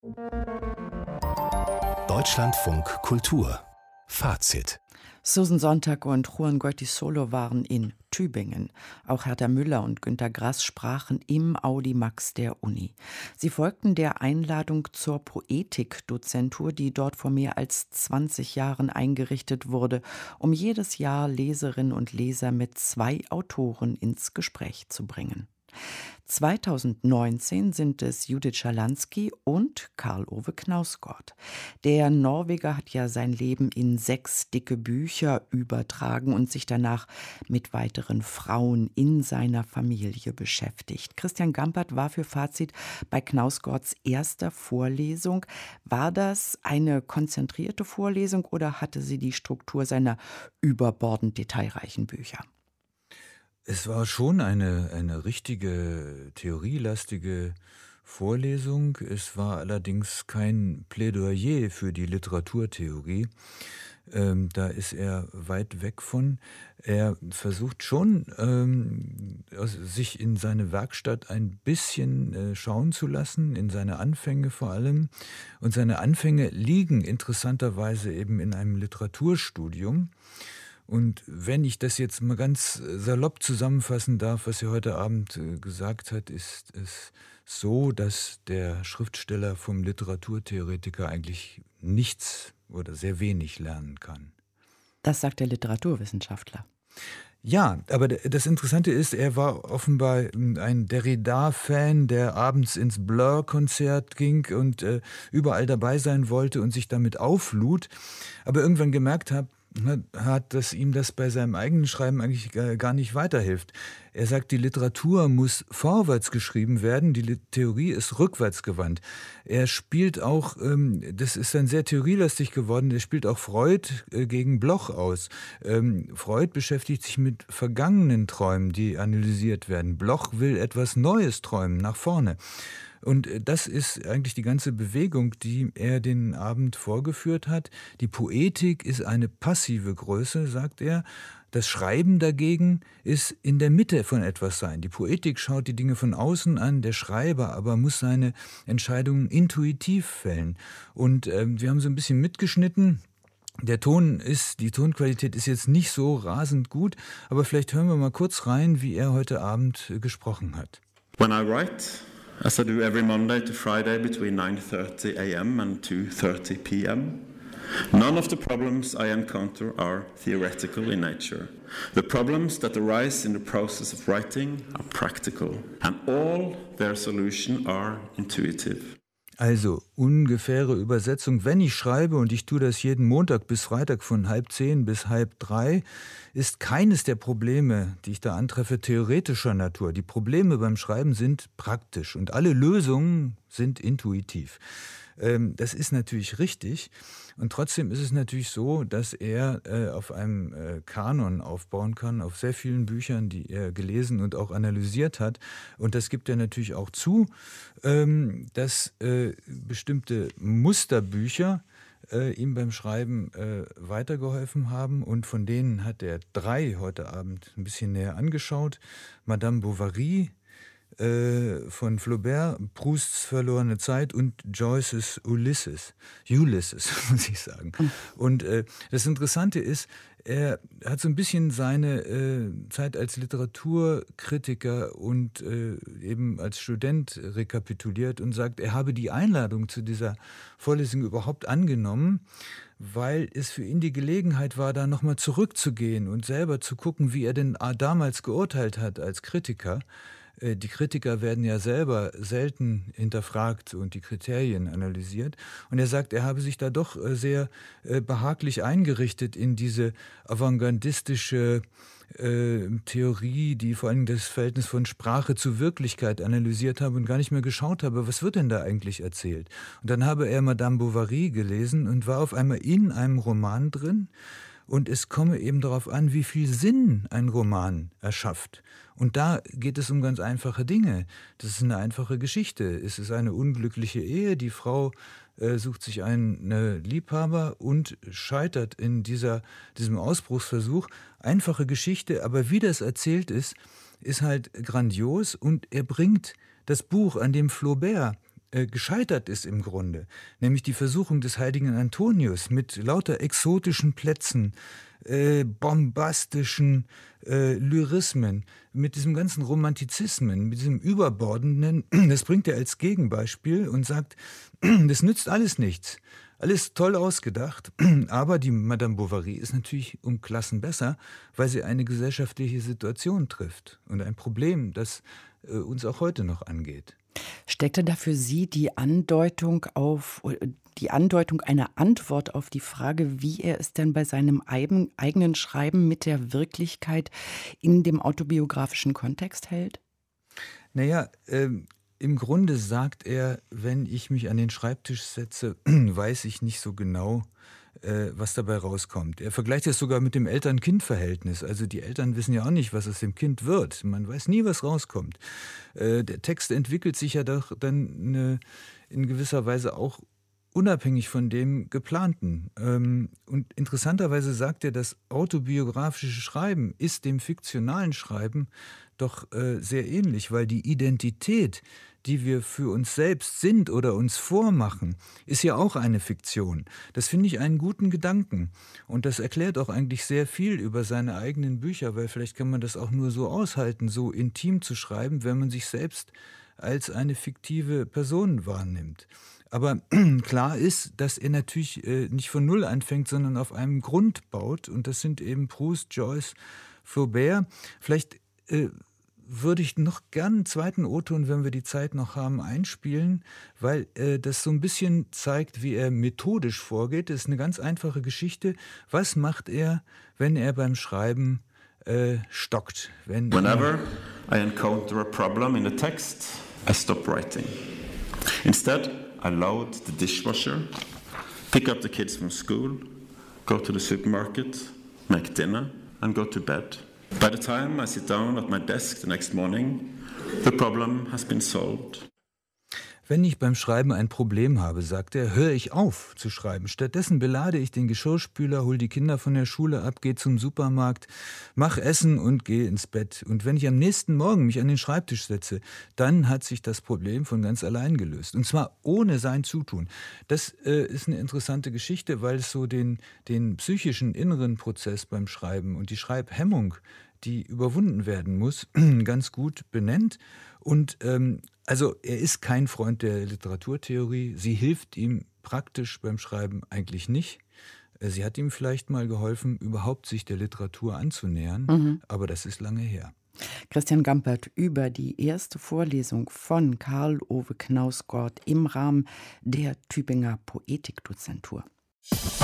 Deutschlandfunk Kultur Fazit. Susan Sontag und Juan Goytisolo waren in Tübingen. Auch Hertha Müller und Günter Grass sprachen im Audimax der Uni. Sie folgten der Einladung zur Poetikdozentur, die dort vor mehr als 20 Jahren eingerichtet wurde, um jedes Jahr Leserinnen und Leser mit 2 Autoren ins Gespräch zu bringen. 2019 sind es Judith Schalansky und Karl-Ove Knausgård. Der Norweger hat ja sein Leben in 6 dicke Bücher übertragen und sich danach mit weiteren Frauen in seiner Familie beschäftigt. Christian Gampert war für Fazit bei Knausgårds erster Vorlesung. War das eine konzentrierte Vorlesung oder hatte sie die Struktur seiner überbordend detailreichen Bücher? Es war schon eine richtige theorielastige Vorlesung. Es war allerdings kein Plädoyer für die Literaturtheorie. Da ist er weit weg von. Er versucht schon, sich in seine Werkstatt ein bisschen schauen zu lassen, in seine Anfänge vor allem. Und seine Anfänge liegen interessanterweise eben in einem Literaturstudium. Und wenn ich das jetzt mal ganz salopp zusammenfassen darf, was er heute Abend gesagt hat, ist es so, dass der Schriftsteller vom Literaturtheoretiker eigentlich nichts oder sehr wenig lernen kann. Das sagt der Literaturwissenschaftler. Ja, aber das Interessante ist, er war offenbar ein Derrida-Fan, der abends ins Blur-Konzert ging und überall dabei sein wollte und sich damit auflud, aber irgendwann gemerkt hat, dass ihm das bei seinem eigenen Schreiben eigentlich gar nicht weiterhilft. Er sagt, die Literatur muss vorwärts geschrieben werden, die Theorie ist rückwärts gewandt. Er spielt auch, das ist dann sehr theorielastig geworden, er spielt auch Freud gegen Bloch aus. Freud beschäftigt sich mit vergangenen Träumen, die analysiert werden. Bloch will etwas Neues träumen, nach vorne. Und das ist eigentlich die ganze Bewegung, die er den Abend vorgeführt hat. Die Poetik ist eine passive Größe, sagt er. Das Schreiben dagegen ist in der Mitte von etwas sein. Die Poetik schaut die Dinge von außen an, der Schreiber aber muss seine Entscheidungen intuitiv fällen. Und wir haben so ein bisschen mitgeschnitten. Die Tonqualität ist jetzt nicht so rasend gut, aber vielleicht hören wir mal kurz rein, wie er heute Abend gesprochen hat. When I write, as I do every Monday to Friday between 9:30 a.m. and 2:30 p.m., none of the problems I encounter are theoretical in nature. The problems that arise in the process of writing are practical, and all their solutions are intuitive. Also, ungefähre Übersetzung, wenn ich schreibe, und ich tue das jeden Montag bis Freitag von 2:30 bis 2:30, ist keines der Probleme, die ich da antreffe, theoretischer Natur. Die Probleme beim Schreiben sind praktisch und alle Lösungen sind intuitiv. Das ist natürlich richtig und trotzdem ist es natürlich so, dass er auf einem Kanon aufbauen kann, auf sehr vielen Büchern, die er gelesen und auch analysiert hat. Und das gibt er natürlich auch zu, dass bestimmte Musterbücher ihm beim Schreiben weitergeholfen haben und von denen hat er 3 heute Abend ein bisschen näher angeschaut. Madame Bovary von Flaubert, Prousts Verlorene Zeit und Joyces Ulysses, muss ich sagen. Und das Interessante ist, er hat so ein bisschen seine Zeit als Literaturkritiker und eben als Student rekapituliert und sagt, er habe die Einladung zu dieser Vorlesung überhaupt angenommen, weil es für ihn die Gelegenheit war, da nochmal zurückzugehen und selber zu gucken, wie er denn damals geurteilt hat als Kritiker. Die Kritiker werden ja selber selten hinterfragt und die Kriterien analysiert. Und er sagt, er habe sich da doch sehr behaglich eingerichtet in diese avantgardistische Theorie, die vor allem das Verhältnis von Sprache zu Wirklichkeit analysiert habe und gar nicht mehr geschaut habe, was wird denn da eigentlich erzählt? Und dann habe er Madame Bovary gelesen und war auf einmal in einem Roman drin. Und es komme eben darauf an, wie viel Sinn ein Roman erschafft. Und da geht es um ganz einfache Dinge. Das ist eine einfache Geschichte. Es ist eine unglückliche Ehe. Die Frau sucht sich einen Liebhaber und scheitert in diesem Ausbruchsversuch. Einfache Geschichte, aber wie das erzählt ist halt grandios. Und er bringt das Buch, an dem Flaubert gescheitert ist im Grunde, nämlich die Versuchung des heiligen Antonius mit lauter exotischen Plätzen, bombastischen Lyrismen, mit diesem ganzen Romantizismen, mit diesem Überbordenden, das bringt er als Gegenbeispiel und sagt, das nützt alles nichts. Alles toll ausgedacht, aber die Madame Bovary ist natürlich um Klassen besser, weil sie eine gesellschaftliche Situation trifft und ein Problem, das uns auch heute noch angeht. Steckte da für Sie die Andeutung einer Antwort auf die Frage, wie er es denn bei seinem eigenen Schreiben mit der Wirklichkeit in dem autobiografischen Kontext hält? Naja, im Grunde sagt er, wenn ich mich an den Schreibtisch setze, weiß ich nicht so genau, was dabei rauskommt. Er vergleicht es sogar mit dem Eltern-Kind-Verhältnis. Also die Eltern wissen ja auch nicht, was aus dem Kind wird. Man weiß nie, was rauskommt. Der Text entwickelt sich ja doch dann in gewisser Weise auch unabhängig von dem Geplanten. Und interessanterweise sagt er, das autobiografische Schreiben ist dem fiktionalen Schreiben doch sehr ähnlich, weil die Identität, die wir für uns selbst sind oder uns vormachen, ist ja auch eine Fiktion. Das finde ich einen guten Gedanken. Und das erklärt auch eigentlich sehr viel über seine eigenen Bücher, weil vielleicht kann man das auch nur so aushalten, so intim zu schreiben, wenn man sich selbst als eine fiktive Person wahrnimmt. Aber klar ist, dass er natürlich nicht von Null anfängt, sondern auf einem Grund baut. Und das sind eben Proust, Joyce, Flaubert. Vielleicht würde ich noch gern einen zweiten O-Ton, wenn wir die Zeit noch haben, einspielen, weil das so ein bisschen zeigt, wie er methodisch vorgeht. Das ist eine ganz einfache Geschichte. Was macht er, wenn er beim Schreiben stockt? Whenever I encounter a problem in the text, I stop writing. Instead, I load the dishwasher, pick up the kids from school, go to the supermarket, make dinner and go to bed. By the time I sit down at my desk the next morning, the problem has been solved. Wenn ich beim Schreiben ein Problem habe, sagt er, höre ich auf zu schreiben. Stattdessen belade ich den Geschirrspüler, hol die Kinder von der Schule ab, gehe zum Supermarkt, mach Essen und gehe ins Bett. Und wenn ich am nächsten Morgen mich an den Schreibtisch setze, dann hat sich das Problem von ganz allein gelöst. Und zwar ohne sein Zutun. Das ist eine interessante Geschichte, weil es so den psychischen inneren Prozess beim Schreiben und die Schreibhemmung, die überwunden werden muss, ganz gut benennt. Und also er ist kein Freund der Literaturtheorie. Sie hilft ihm praktisch beim Schreiben eigentlich nicht. Sie hat ihm vielleicht mal geholfen, überhaupt sich der Literatur anzunähern, aber das ist lange her. Christian Gampert über die erste Vorlesung von Karl Ove Knausgord im Rahmen der Tübinger Poetikdozentur.